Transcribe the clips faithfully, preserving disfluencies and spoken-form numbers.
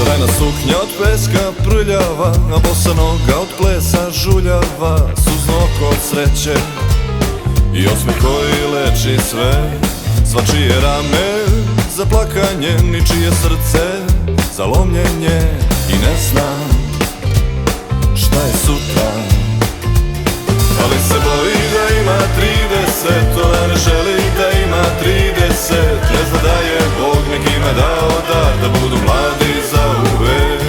Crvena suknja od peska prljava, a bosa noga od plesa žuljava. Suzno oko od sreće i osmeh koji leči sve. Svačije rame za plakanje, ničije srce za lomljenje. I ne znam šta je sutra, ali se boji da ima trideset. Ona ne želi da ima trideset. Ne zna da je Bog nekime dao dar da budu mladi za uvek.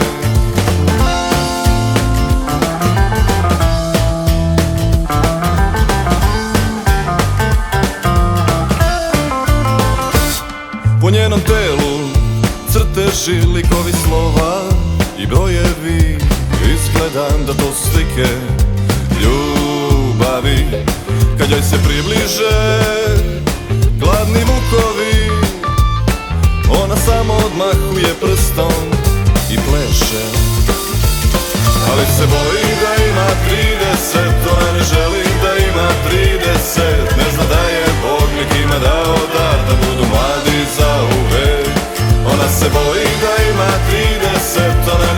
Po njenom telu crteži, likovi slova i brojevi. Izgledam da to slike ljubavi. Kad joj se približe gladni vukovi, ona samo odmahuje prstom i pleše. Ali se boji da ima trideset. Ona ne želi da ima trideset. Ne zna da je Bog nekima dao dar da budu mladi za uvek. Ona se boji da ima trideset. Ona